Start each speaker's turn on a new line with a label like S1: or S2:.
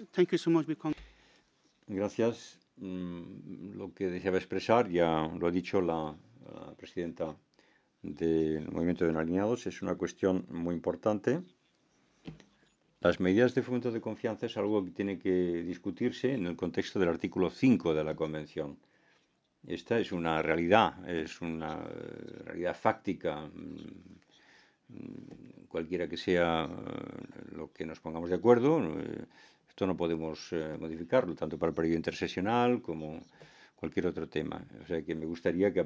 S1: Thank you so much.
S2: Gracias. Lo que deseaba expresar, ya lo ha dicho la presidenta del Movimiento de No Alineados, es una cuestión muy importante. Las medidas de fomento de confianza es algo que tiene que discutirse en el contexto del artículo 5 de la Convención. Esta es una realidad fáctica. Cualquiera que sea lo que nos pongamos de acuerdo, esto no podemos modificarlo, tanto para el periodo intersesional como cualquier otro tema. O sea que me gustaría que